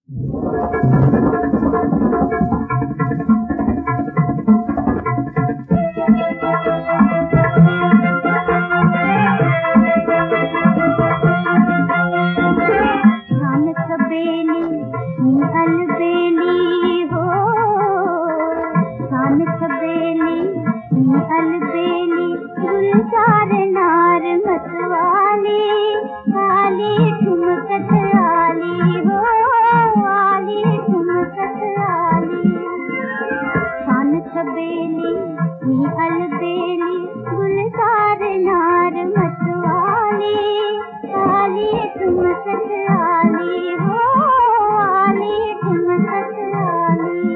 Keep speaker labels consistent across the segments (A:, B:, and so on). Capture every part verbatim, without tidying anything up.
A: अलबेली गुलजार नार मतवाली आली ठुमकत आली हो आली ठुमकत आली खान छबेली नी अलबेली गुलजार नार मतवाली आली ठुमकत आली हो आली ठुमकत आली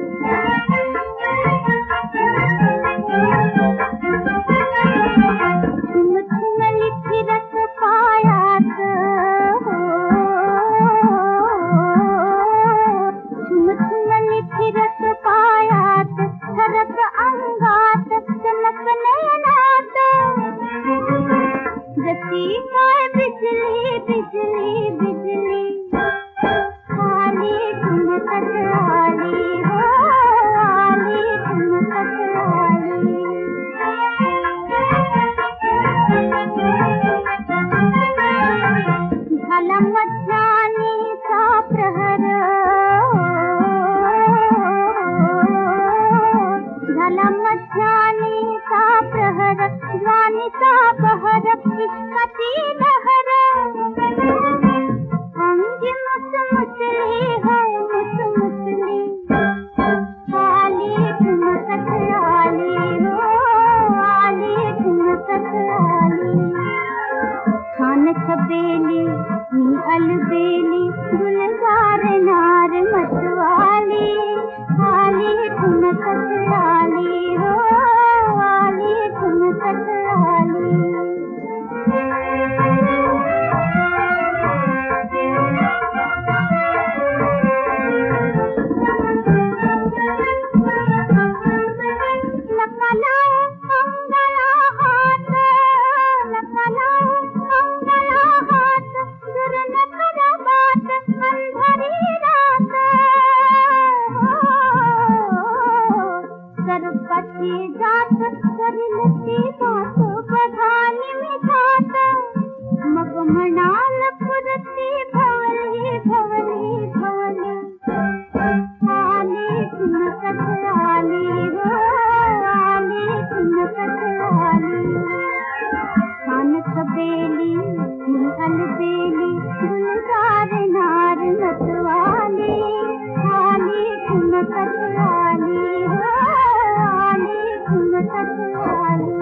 A: बिजली बिजली बिजली आली ठुमकत आली हो आली ठुमकत आली झाला मध्यानीचा प्रहर झाला मध्यानीचा प्रहर ज्वानीचा बहर इश्काची लहर अंगी मुसमुसली है मुसमुसली आली ठुमकत आली हो आली ठुमकत आली खान छबेली नी अलबेली गुलजार नार मतवाली आली ठुमकत आली हो आली ठुमकत आली सरपती जात करिलती बात बधानी मिठात मग म्हणाल पुरती भवली भवली भवली आली ठुमकत आली हो आली ठुमकत आली खान छबेली नी अलबेली गुलजार नार मतवाली आली ठुमकत आली हो आली ठुमकत आली